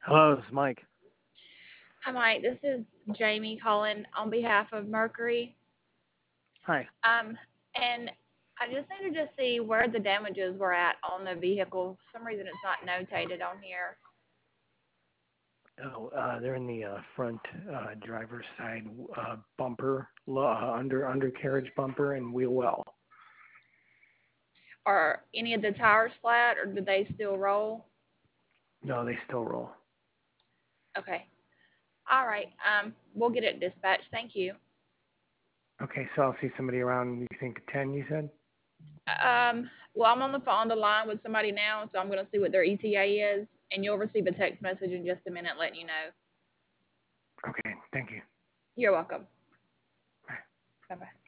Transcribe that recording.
Hello, this is Mike. Hi, Mike. This is Jamie calling on behalf of Mercury. Hi. Um, and I just needed to see where the damages were at on the vehicle. For some reason, it's not notated on here. Oh, they're in the front driver's side bumper, undercarriage bumper, and wheel well. Are any of the tires flat, or do they still roll? No, they still roll. Okay. All right. We'll get it dispatched. Thank you. Okay, so I'll see somebody around. You think 10? You said? Well, I'm on the line with somebody now, so I'm gonna see what their ETA is, and you'll receive a text message in just a minute letting you know. Okay, thank you. You're welcome. Bye. Bye bye.